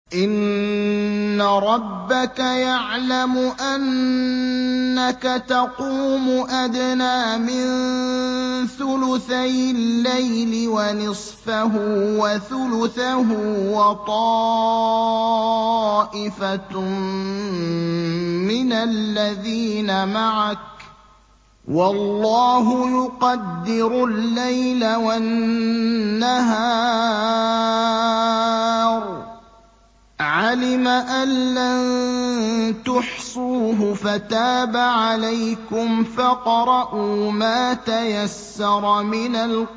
إِنَّ رَبَّكَ يَعْلَمُ أَنَّكَ تَقُومُ أَدْنَىٰ مِن ثُلُثَيِ اللَّيْلِ وَنِصْفَهُ وَثُلُثَهُ وَطَائِفَةٌ مِّنَ الَّذِينَ مَعَكَ ۚ وَاللَّهُ يُقَدِّرُ اللَّيْلَ وَالنَّهَارَ ۚ عَلِمَ أَن لَّن تُحْصُوهُ فَتَابَ عَلَيْكُمْ فَاقْرَءُوا مَا تَيَسَّرَ مِنَ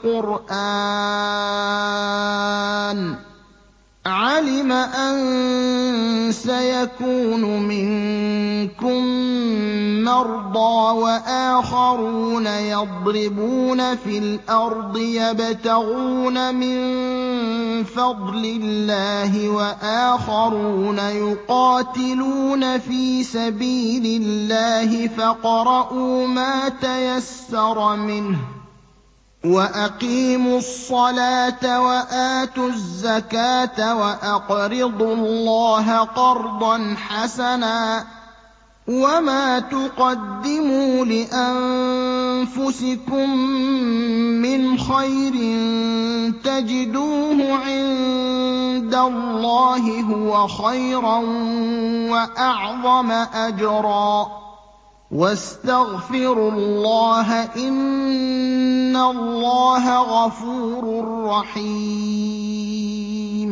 الْقُرْآنِ ۚ عَلِمَ أَن سَيَكُونُ مِنكُم مَّرْضَىٰ وَآخَرُونَ يَضْرِبُونَ فِي الْأَرْضِ يَبْتَغُونَ مِن فَضْلِ اللَّهِ وَآخَرُونَ يُقَاتِلُونَ فِي سَبِيلِ اللَّهِ فَاقْرَءُوا مَا تَيَسَّرَ مِنْهُ ۚ وَأَقِيمُوا الصَّلَاةَ وَآتُوا الزَّكَاةَ وَأَقْرِضُوا اللَّهَ قَرْضًا حَسَنًا ۚ وَمَا تُقَدِّمُوا لِأَنفُسِكُم مِّنْ خَيْرٍ تَجِدُوهُ عِندَ اللَّهِ هُوَ خَيْرًا وَأَعْظَمَ أَجْرًا ۚ وَاسْتَغْفِرُوا اللَّهَ ۖ إِنَّ اللَّهَ غَفُورٌ رَّحِيمٌ